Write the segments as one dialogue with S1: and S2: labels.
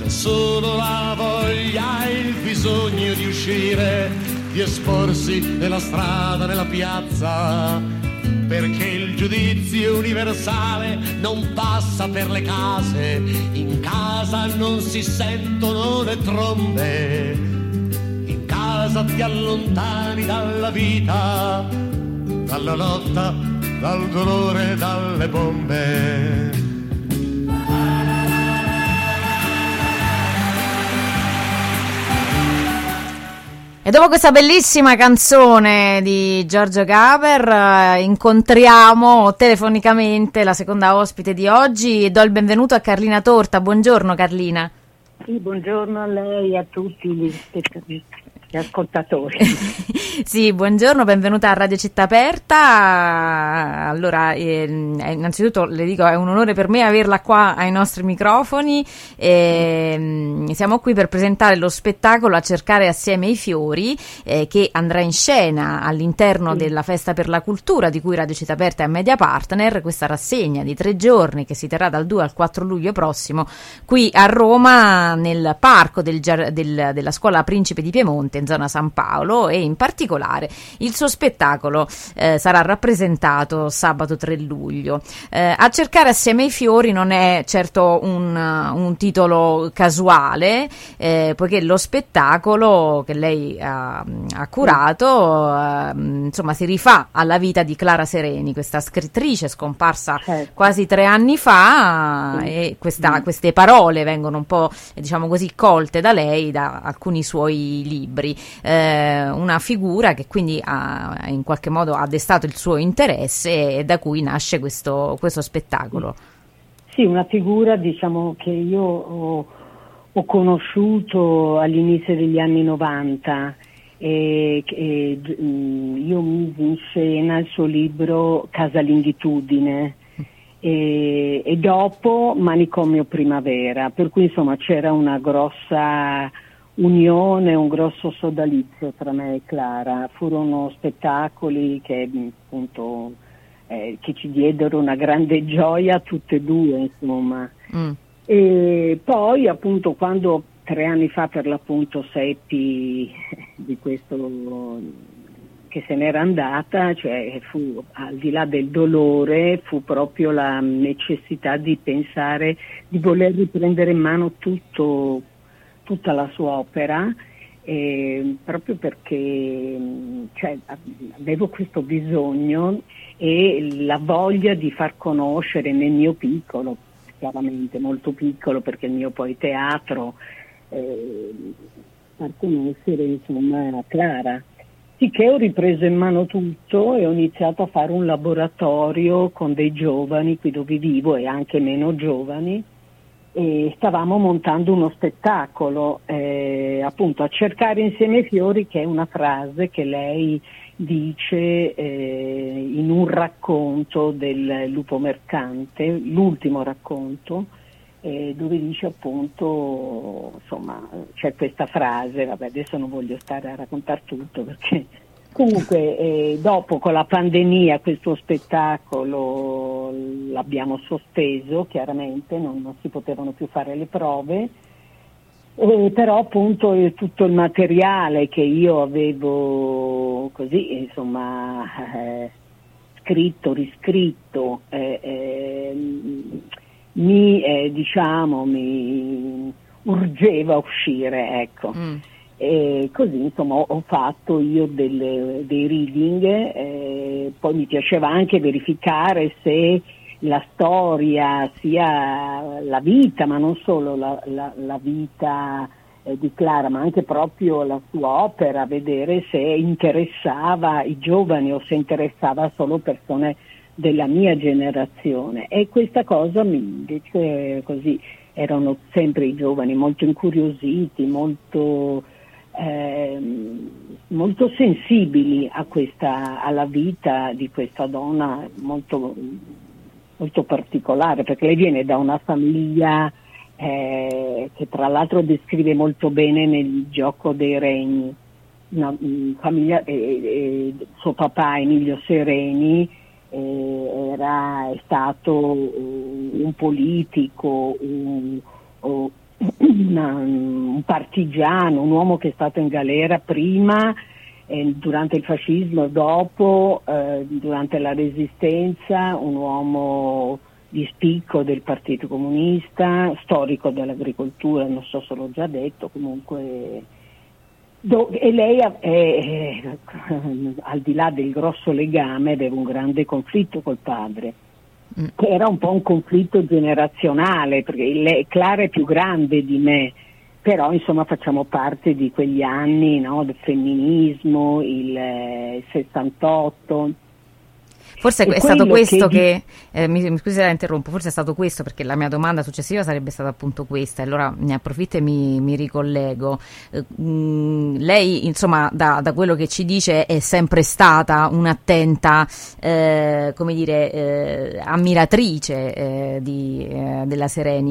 S1: solo la voglia e il bisogno di uscire, di esporsi nella strada, nella piazza, perché il giudizio universale non passa per le case, in casa non si sentono le trombe, in casa ti allontani dalla vita, dalla lotta, dal dolore, dalle bombe.
S2: E dopo questa bellissima canzone di Giorgio Gaber incontriamo telefonicamente la seconda ospite di oggi e do il benvenuto a Carlina Torta. Buongiorno Carlina.
S3: Sì, buongiorno a lei e a tutti gli ascoltatori.
S2: Sì, buongiorno, benvenuta a Radio Città Aperta. Allora, innanzitutto le dico, è un onore per me averla qua ai nostri microfoni. Siamo qui per presentare lo spettacolo A cercare assieme i fiori, che andrà in scena all'interno della Festa per la Cultura, di cui Radio Città Aperta è media partner. Questa rassegna di 3 giorni che si terrà dal 2 al 4 luglio prossimo qui a Roma, nel parco della Scuola Principe di Piemonte, in zona San Paolo, e in particolare il suo spettacolo sarà rappresentato sabato 3 luglio. A cercare assieme i fiori non è certo un titolo casuale, poiché lo spettacolo che lei ha curato insomma si rifà alla vita di Clara Sereni, questa scrittrice scomparsa quasi 3 anni fa, e queste parole vengono un po', diciamo così, colte da lei da alcuni suoi libri. Una figura che quindi in qualche modo ha destato il suo interesse e da cui nasce questo spettacolo.
S3: Sì, una figura, diciamo, che io ho conosciuto all'inizio degli anni 90 e io misi in scena il suo libro Casalingitudine e dopo Manicomio Primavera, per cui insomma c'era una grossa unione, un grosso sodalizio tra me e Clara. Furono spettacoli che appunto che ci diedero una grande gioia tutte e due, insomma. E poi appunto quando 3 anni fa per l'appunto seppi di questo, che se n'era andata, cioè fu, al di là del dolore, fu proprio la necessità di pensare di voler riprendere in mano tutta la sua opera, proprio perché avevo questo bisogno e la voglia di far conoscere nel mio piccolo, chiaramente molto piccolo perché il mio poi teatro, far conoscere insomma Clara. Sicché ho ripreso in mano tutto e ho iniziato a fare un laboratorio con dei giovani qui dove vivo e anche meno giovani, e stavamo montando uno spettacolo, appunto A cercare insieme i fiori, che è una frase che lei dice in un racconto del Lupo Mercante, l'ultimo racconto, dove dice appunto, insomma, c'è questa frase, vabbè adesso non voglio stare a raccontare tutto perché comunque dopo con la pandemia questo spettacolo l'abbiamo sospeso, chiaramente non si potevano più fare le prove, però appunto tutto il materiale che io avevo così insomma scritto, riscritto, mi urgeva a uscire, ecco. E così insomma ho fatto io dei reading, poi mi piaceva anche verificare se la storia, sia la vita, ma non solo la vita di Clara, ma anche proprio la sua opera, vedere se interessava i giovani o se interessava solo persone della mia generazione. E questa cosa invece così erano sempre i giovani molto incuriositi, molto sensibili alla vita di questa donna molto, molto particolare, perché lei viene da una famiglia che tra l'altro descrive molto bene nel Gioco dei Regni, una famiglia, suo papà Emilio Sereni è stato un politico, un partigiano, un uomo che è stato in galera prima, durante il fascismo e dopo, durante la Resistenza, un uomo di spicco del Partito Comunista, storico dell'agricoltura, non so se l'ho già detto, comunque. E lei, al di là del grosso legame, aveva un grande conflitto col padre, che era un po' un conflitto generazionale, perché Clara è più grande di me, però insomma facciamo parte di quegli anni, no, del femminismo, il 68.
S2: Forse è stato questo che mi scusi se la interrompo, forse è stato questo, perché la mia domanda successiva sarebbe stata appunto questa, e allora ne approfitto e mi ricollego. Lei, insomma, da quello che ci dice, è sempre stata un'attenta, come dire, ammiratrice della Sereni,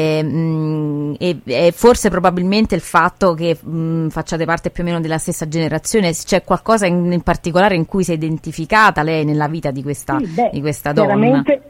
S2: e forse probabilmente il fatto che facciate parte più o meno della stessa generazione, c'è qualcosa in particolare in cui si è identificata lei nella vita di questa donna?
S3: Chiaramente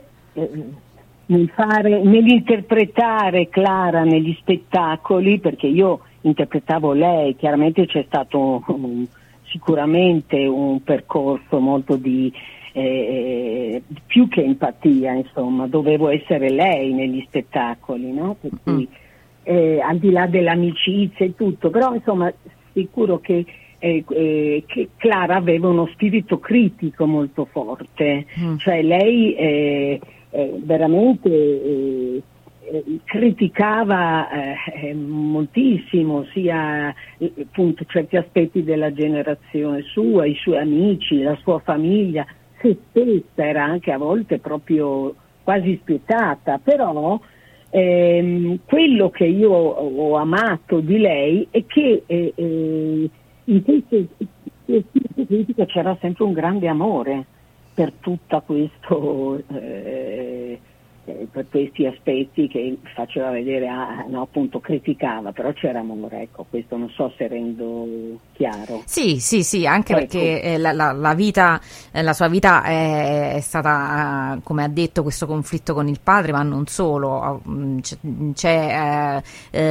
S3: nell'interpretare Clara negli spettacoli, perché io interpretavo lei, chiaramente c'è stato sicuramente un percorso molto di più che empatia, insomma, dovevo essere lei negli spettacoli, no? Per cui, al di là dell'amicizia e tutto, però insomma sicuro che Clara aveva uno spirito critico molto forte, cioè lei veramente criticava moltissimo sia appunto certi aspetti della generazione sua, i suoi amici, la sua famiglia, se stessa era anche a volte proprio quasi spietata, però quello che io ho amato di lei è che in queste critiche c'era sempre un grande amore per tutto questo, per questi aspetti che faceva vedere, no, appunto criticava, però c'era amore, ecco, questo non so se rendo chiaro.
S2: Sì, anche
S3: ecco.
S2: Perché la vita, la sua vita è stata, come ha detto, questo conflitto con il padre, ma non solo, c'è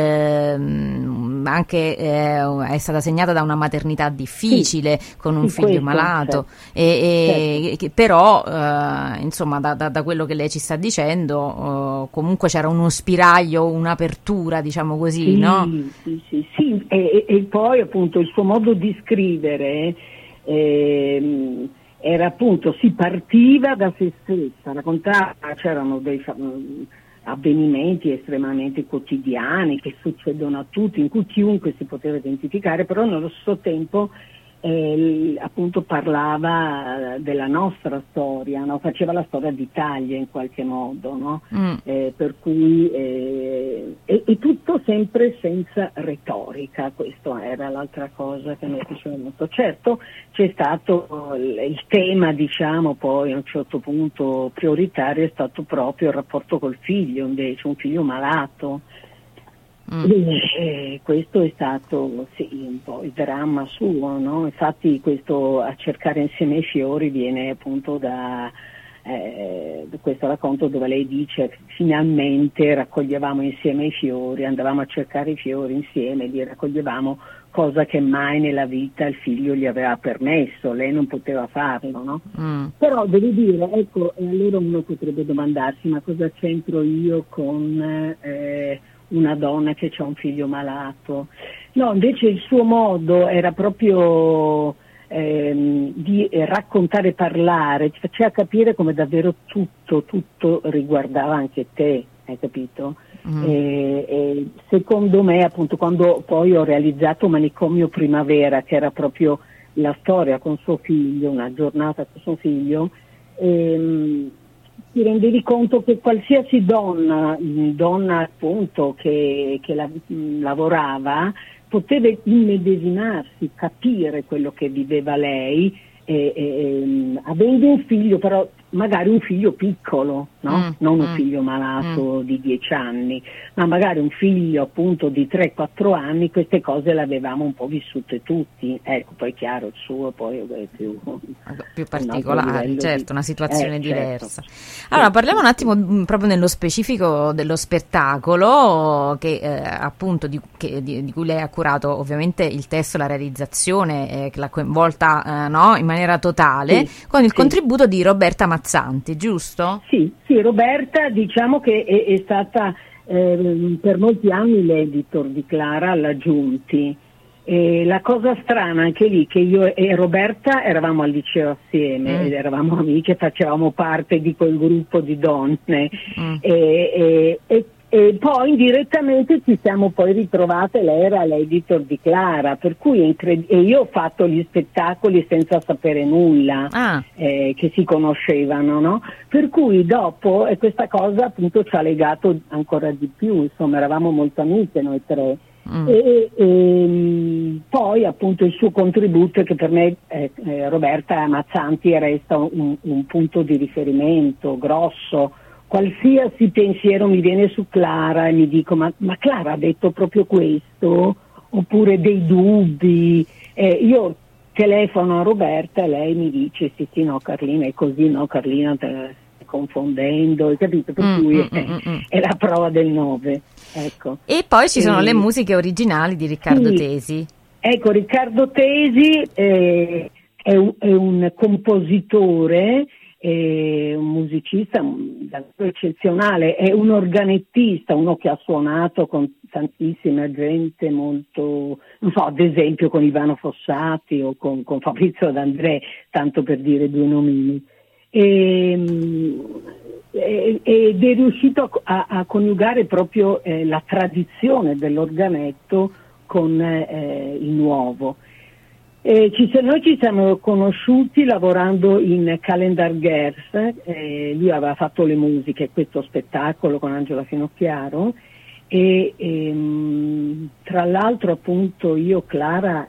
S2: anche è stata segnata da una maternità difficile, con un figlio malato, certo. Però insomma da quello che lei ci sta dicendo, comunque c'era uno spiraglio, un'apertura, diciamo così,
S3: sì,
S2: no?
S3: Sì. E poi appunto il suo modo di scrivere era appunto, si partiva da se stessa, raccontava, c'erano dei avvenimenti estremamente quotidiani che succedono a tutti, in cui chiunque si poteva identificare, però nello stesso tempo appunto parlava della nostra storia, no? Faceva la storia d'Italia in qualche modo, no? Per cui e tutto sempre senza retorica, questa era l'altra cosa che mi piaceva molto. Certo c'è stato il tema, diciamo, poi a un certo punto prioritario è stato proprio il rapporto col figlio, invece un figlio malato. Questo è stato un po' il dramma suo, no? Infatti questo A cercare insieme i fiori viene appunto da questo racconto dove lei dice finalmente raccoglievamo insieme i fiori, andavamo a cercare i fiori insieme, li raccoglievamo, cosa che mai nella vita il figlio gli aveva permesso, lei non poteva farlo, no? Però devo dire, ecco, allora uno potrebbe domandarsi, ma cosa c'entro io con una donna che ha un figlio malato? No, invece il suo modo era proprio di raccontare e parlare, ti faceva capire come davvero tutto riguardava anche te, hai capito? E secondo me, appunto, quando poi ho realizzato Manicomio Primavera, che era proprio la storia con suo figlio, una giornata con suo figlio, ti rendevi conto che qualsiasi donna appunto che lavorava poteva immedesimarsi, capire quello che viveva lei, avendo un figlio, però magari un figlio piccolo, no? Non un figlio malato di 10 anni, ma magari un figlio appunto di 3-4 anni, queste cose le avevamo un po' vissute tutti. Ecco, poi chiaro il suo poi è più
S2: particolare, certo, una situazione diversa.
S3: Certo.
S2: Allora parliamo un attimo proprio nello specifico dello spettacolo che appunto di cui lei ha curato ovviamente il testo, la realizzazione, che l'ha coinvolta no, in maniera totale, con il contributo di Roberta Mazzanti, giusto?
S3: Sì, Roberta diciamo che è stata per molti anni l'editor di Clara alla Giunti. E la cosa strana anche lì che io e Roberta eravamo al liceo assieme ed eravamo amiche, facevamo parte di quel gruppo di donne e poi indirettamente ci siamo poi ritrovate, lei era l'editor di Clara, per cui e io ho fatto gli spettacoli senza sapere nulla, che si conoscevano, no? Per cui dopo questa cosa appunto ci ha legato ancora di più, insomma eravamo molto amiche noi tre. E poi appunto il suo contributo che per me Roberta Mazzanti resta un punto di riferimento grosso. Qualsiasi pensiero mi viene su Clara e mi dico ma Clara ha detto proprio questo, oppure dei dubbi, io telefono a Roberta e lei mi dice sì no Carlina è così, no Carlina te la stai confondendo, hai capito? Per cui è la prova del 9, ecco.
S2: E poi ci sono le musiche originali di Riccardo Tesi.
S3: Ecco, Riccardo Tesi è un compositore, è un musicista eccezionale, è un organettista, uno che ha suonato con tantissima gente molto, non so, ad esempio con Ivano Fossati o con Fabrizio D'André, tanto per dire due nomini. Ed è riuscito a coniugare proprio la tradizione dell'organetto con il nuovo. Noi ci siamo conosciuti lavorando in Calendar Girls, lui aveva fatto le musiche a questo spettacolo con Angela Finocchiaro e tra l'altro appunto io Clara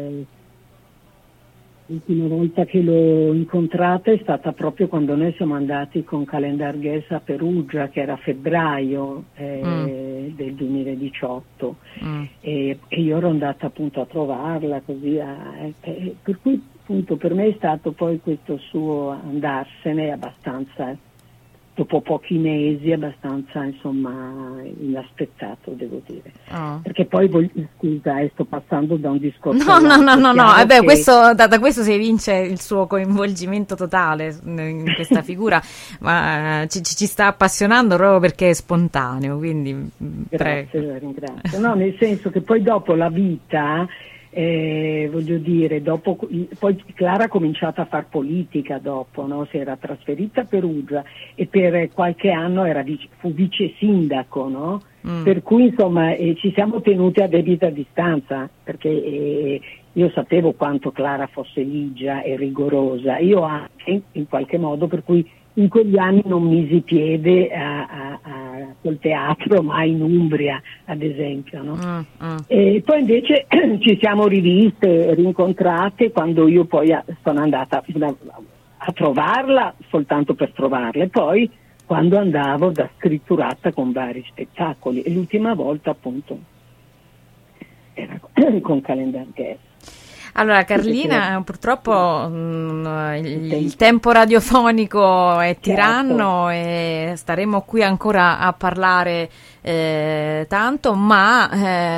S3: l'ultima volta che l'ho incontrata è stata proprio quando noi siamo andati con Calendar Girls a Perugia, che era a febbraio del 2018 e io ero andata appunto a trovarla così per cui appunto per me è stato poi questo suo andarsene abbastanza dopo pochi mesi, abbastanza insomma inaspettato, devo dire. Perché poi scusa, sto passando da un discorso
S2: no, questo, da questo si evince il suo coinvolgimento totale in questa figura, ma ci sta appassionando proprio perché è spontaneo, quindi
S3: grazie, ringrazio. No, nel senso che poi dopo la vita voglio dire, dopo poi Clara ha cominciato a far politica dopo, no? Si era trasferita a Perugia e per qualche anno fu vice sindaco, no? Per cui insomma ci siamo tenuti a debita distanza perché io sapevo quanto Clara fosse ligia e rigorosa, io anche in qualche modo, per cui in quegli anni non misi piede col teatro, mai in Umbria, ad esempio, no? E poi invece ci siamo riviste, rincontrate, quando io poi sono andata a trovarla soltanto per trovarla, e poi quando andavo da scritturata con vari spettacoli, e l'ultima volta appunto era con Calendar Girls.
S2: Allora Carlina, purtroppo il tempo radiofonico è tiranno, e staremo qui ancora a parlare tanto, ma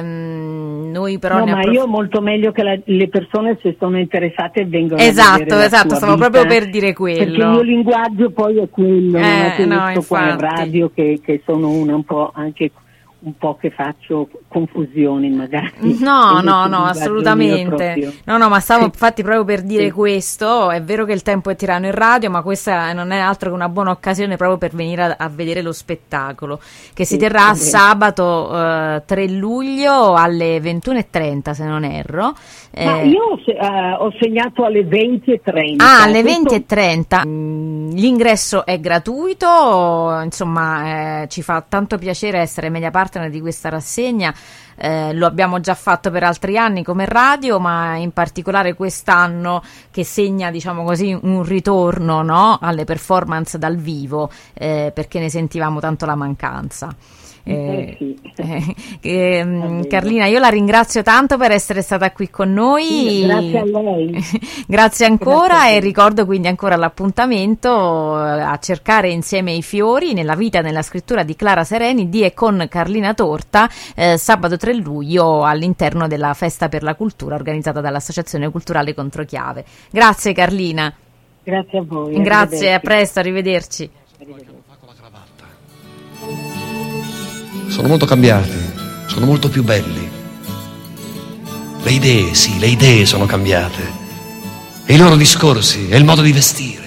S2: noi però
S3: ma io molto meglio che le persone, se sono interessate, vengano
S2: esatto,
S3: a vedere
S2: stavo proprio per dire quello,
S3: perché il mio linguaggio poi è quello, non è che io sto qua in radio che sono un po' anche un po' che faccio confusioni magari.
S2: No, assolutamente. No, ma stavo infatti proprio per dire questo. È vero che il tempo è tiranno in radio, ma questa non è altro che una buona occasione proprio per venire a vedere lo spettacolo che si terrà sabato 3 luglio alle 21:30, se non erro.
S3: Ma io ho segnato alle 20:30.
S2: Alle 20:30. L'ingresso è gratuito, insomma ci fa tanto piacere essere Mediaparte partner di questa rassegna. Lo abbiamo già fatto per altri anni come radio, ma in particolare quest'anno che segna, diciamo così, un ritorno, no, alle performance dal vivo, perché ne sentivamo tanto la mancanza. Carlina, io la ringrazio tanto per essere stata qui con noi.
S3: Grazie a lei.
S2: Grazie ancora.
S3: Grazie
S2: e ricordo quindi ancora l'appuntamento a cercare insieme i fiori nella vita e nella scrittura di Clara Sereni di e con Carlina Torta, sabato 3 luglio all'interno della Festa per la Cultura organizzata dall'Associazione Culturale Controchiave. Grazie Carlina.
S3: Grazie a voi.
S2: Grazie, a presto, arrivederci.
S4: Sono molto cambiati, sono molto più belli. Le idee, sì, le idee sono cambiate. E i loro discorsi, e il modo di vestire.